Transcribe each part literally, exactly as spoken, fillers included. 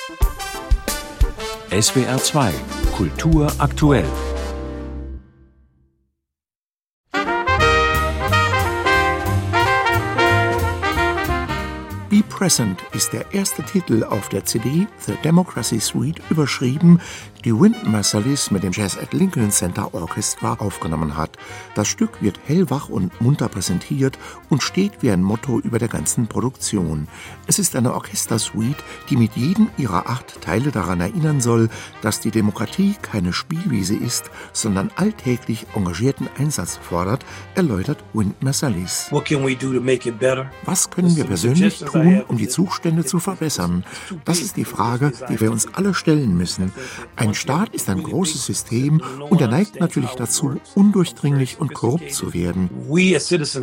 S W R zwei Kultur aktuell. Be Present ist der erste Titel auf der C D The Democracy Suite, überschrieben, die Wynton Marsalis mit dem Jazz at Lincoln Center Orchestra aufgenommen hat. Das Stück wird hellwach und munter präsentiert und steht wie ein Motto über der ganzen Produktion. Es ist eine Orchestersuite, die mit jedem ihrer acht Teile daran erinnern soll, dass die Demokratie keine Spielwiese ist, sondern alltäglich engagierten Einsatz fordert, erläutert Wynton Marsalis. Was können wir persönlich tun, um die Zustände zu verbessern? Das ist die Frage, die wir uns alle stellen müssen. Ein Staat ist ein großes System und er neigt natürlich dazu, undurchdringlich und korrupt zu werden. Wir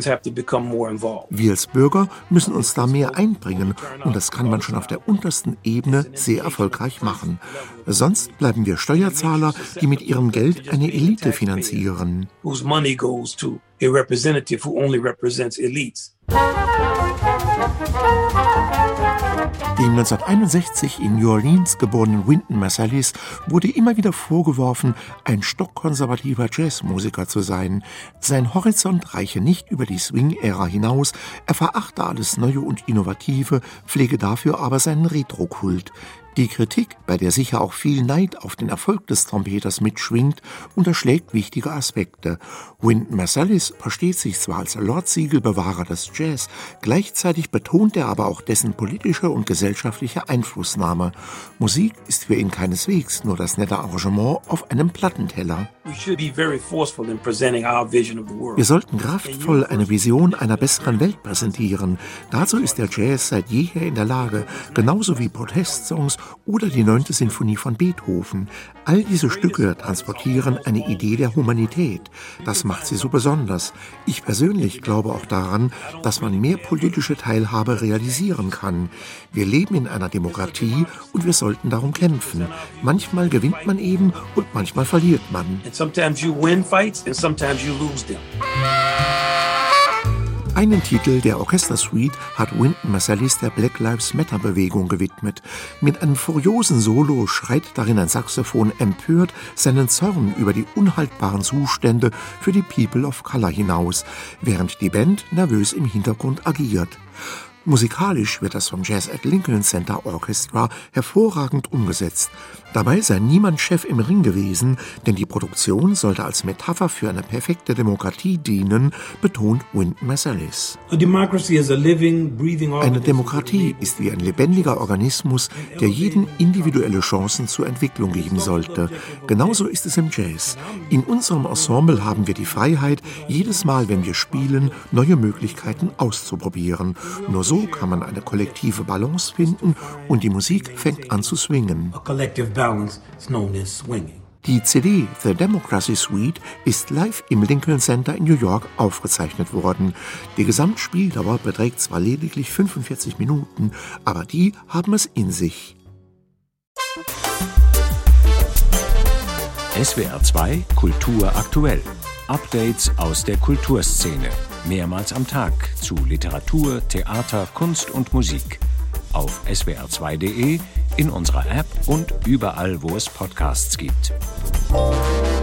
als Bürger müssen uns da mehr einbringen und das kann man schon auf der untersten Ebene sehr erfolgreich machen. Sonst bleiben wir Steuerzahler, die mit ihrem Geld eine Elite finanzieren. Dem neunzehnhunderteinundsechzig in New Orleans geborenen Wynton Marsalis wurde immer wieder vorgeworfen, ein stockkonservativer Jazzmusiker zu sein. Sein Horizont reiche nicht über die Swing-Ära hinaus, er verachte alles Neue und Innovative, pflege dafür aber seinen Retro-Kult. Die Kritik, bei der sicher auch viel Neid auf den Erfolg des Trompeters mitschwingt, unterschlägt wichtige Aspekte. Wynton Marsalis versteht sich zwar als Lordsiegelbewahrer des Jazz, gleichzeitig betont er aber auch dessen politische und gesellschaftliche Einflussnahme. Musik ist für ihn keineswegs nur das nette Arrangement auf einem Plattenteller. Wir sollten kraftvoll eine Vision einer besseren Welt präsentieren. Dazu ist der Jazz seit jeher in der Lage, genauso wie Protestsongs oder die neunte Sinfonie von Beethoven. All diese Stücke transportieren eine Idee der Humanität. Das macht sie so besonders. Ich persönlich glaube auch daran, dass man mehr politische Teilhabe realisieren kann. Wir leben in einer Demokratie und wir sollten darum kämpfen. Manchmal gewinnt man eben und manchmal verliert man. Einen Titel der Orchestersuite hat Wynton Marsalis der Black Lives Matter Bewegung gewidmet. Mit einem furiosen Solo schreit darin ein Saxophon empört seinen Zorn über die unhaltbaren Zustände für die People of Color hinaus, während die Band nervös im Hintergrund agiert. Musikalisch wird das vom Jazz at Lincoln Center Orchestra hervorragend umgesetzt. Dabei sei niemand Chef im Ring gewesen, denn die Produktion sollte als Metapher für eine perfekte Demokratie dienen, betont Wynton Marsalis. Eine Demokratie ist wie ein lebendiger Organismus, der jedem individuelle Chancen zur Entwicklung geben sollte. Genauso ist es im Jazz. In unserem Ensemble haben wir die Freiheit, jedes Mal, wenn wir spielen, neue Möglichkeiten auszuprobieren. Nur so kann man eine kollektive Balance finden und die Musik fängt an zu swingen. Die C D The Democracy Suite ist live im Lincoln Center in New York aufgezeichnet worden. Die Gesamtspieldauer beträgt zwar lediglich fünfundvierzig Minuten, aber die haben es in sich. S W R zwei Kultur aktuell. Updates aus der Kulturszene. Mehrmals am Tag zu Literatur, Theater, Kunst und Musik. Auf S W R zwei Punkt de, in unserer App und überall, wo es Podcasts gibt.